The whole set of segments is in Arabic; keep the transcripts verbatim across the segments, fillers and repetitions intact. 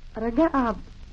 رجاء عبد.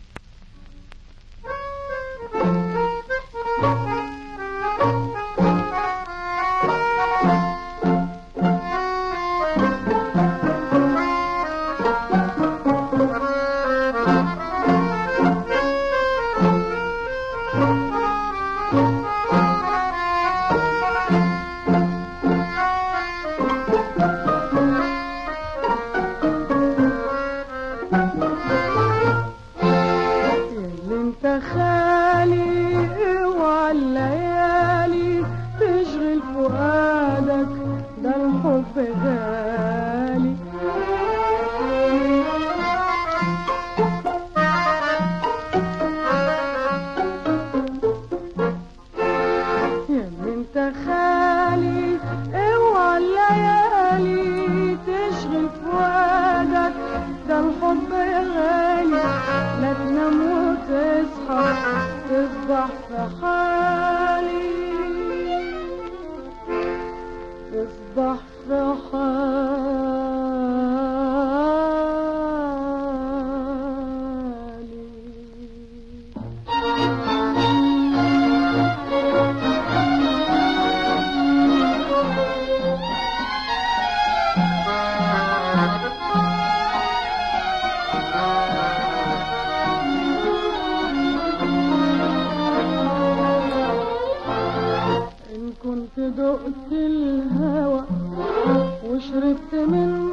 دقت الهوى وشربت من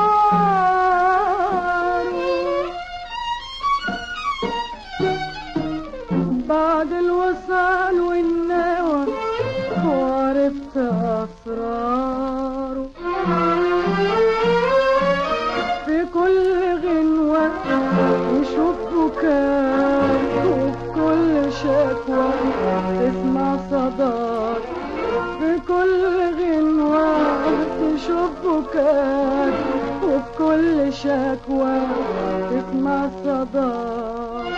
ناره بعد الوصال والنوى وعرفت أسراره في كل غنوة وشوف بكاء وفي كل شكوى تسمع صداك في كل غنوة تشوف بكاك وفي كل شكوى تسمع صداك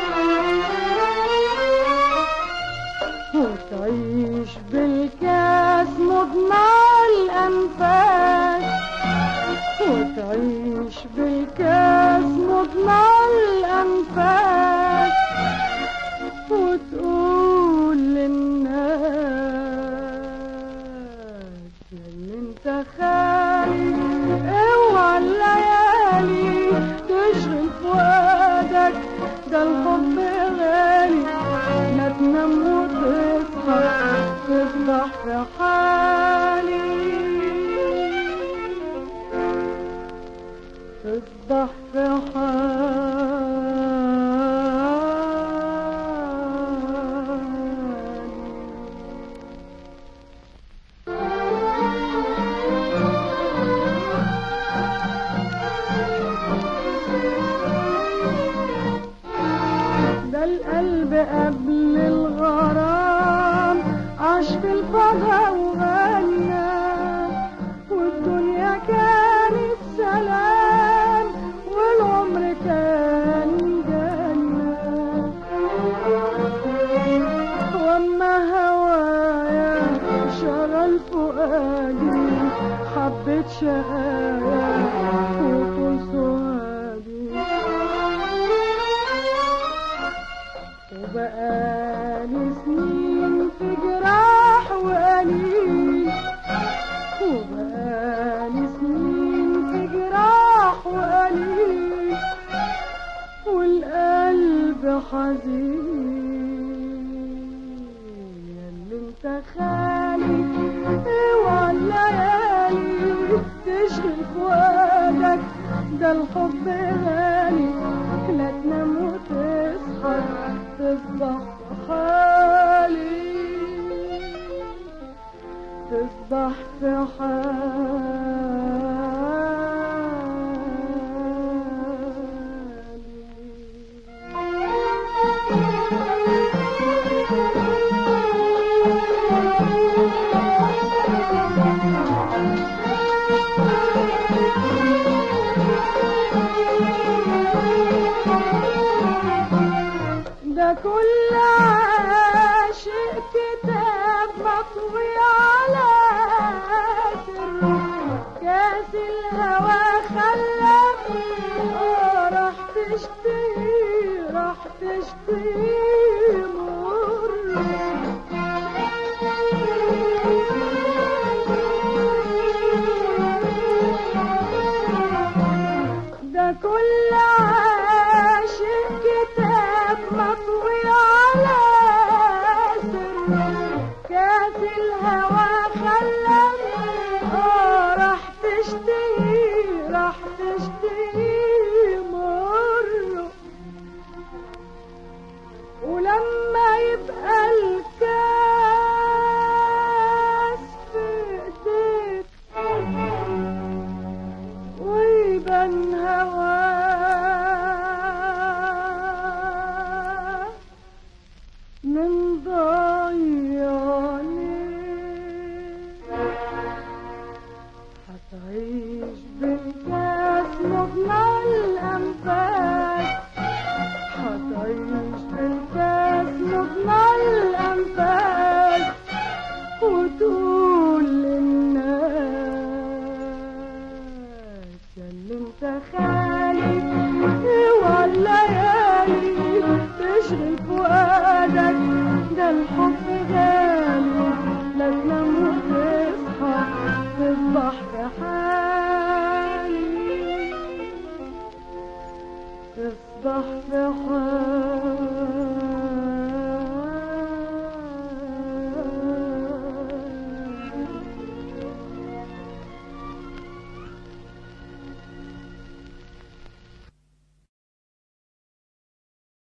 وتعيش بالكاس مضمع الأنفاس وتعيش بالكاس مضمع الأنفاس وتقول للناس ياللي انت خالي اوعى الليالي تشغل فؤادك ده الحب غالي ما تنام وتصحى تصبح في حالي تصبح في حالي ده القلب قبل الغرام عاش في الفضا وغنى والدنيا كانت سلام والعمر كان جنة واما هوايا شغل فؤادي حبة شقايا وطول سهادي وبقالي سنين في جراح وقليل وبقالي سنين في جراح وقليل والقلب حزين ياللي انت خالي اوعى الليالي تشغل فؤادك ده الحب غالي لا تنام وتصحى تصبح في حالي تصبح في حالي ده كل عاشق كتاب مطوي على سره كاس الهوى خلى راح تشتهي تشتهي مر. ده كل عاشق كتاب مطوي على سر، كاس الهوى خلاني اه راح تشتهي راح تشتهي